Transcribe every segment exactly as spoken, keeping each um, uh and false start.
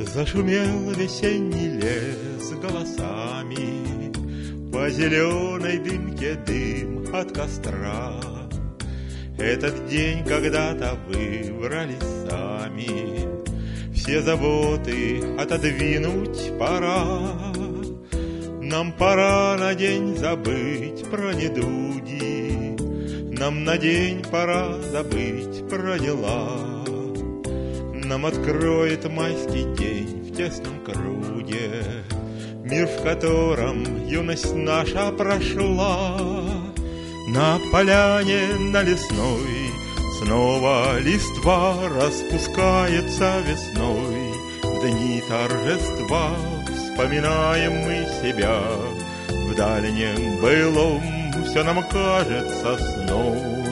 Зашумел весенний лес голосами, по зеленой дымке дым от костра. Этот день когда-то выбрали сами, все заботы отодвинуть пора. Нам пора на день забыть про недуги, нам на день пора забыть про дела. Нам откроет майский день в тесном круге мир, в котором юность наша прошла. На поляне, на лесной снова листва распускается весной. В дни торжества вспоминаем мы себя, в дальнем былом все нам кажется сном.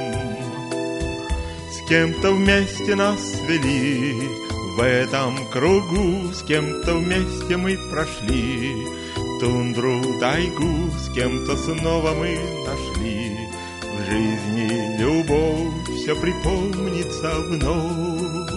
С кем-то вместе нас свели в этом кругу, с кем-то вместе мы прошли тундру, тайгу, с кем-то снова мы нашли в жизни любовь, все припомнится вновь.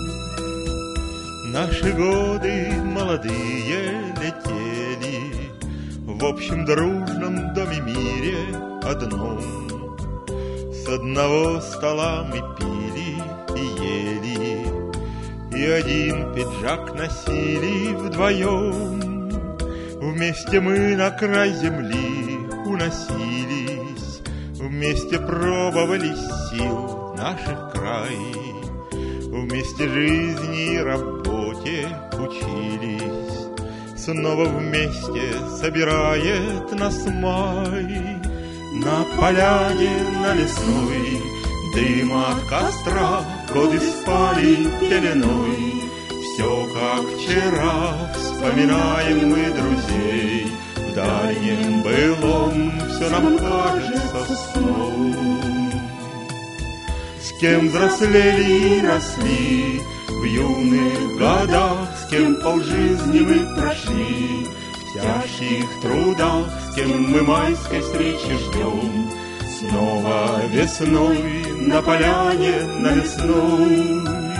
Наши годы молодые летели в общем дружном доме мире одном. С одного стола мы пили и ели, и один пиджак носили вдвоем. Вместе мы на край земли уносились, вместе пробовали сил наших край, вместе жизни и работе учились. Снова вместе собирает нас май. На поляне, на лесной дым от костра, годы спали пеленой. Все как вчера, вспоминаем мы друзей, в дальнем былом все нам кажется сном. С кем взрослели и росли в юных годах, с кем полжизни мы прошли в тяжких трудах, с кем мы майской встречи ждем. Снова весной на поляне, на лесной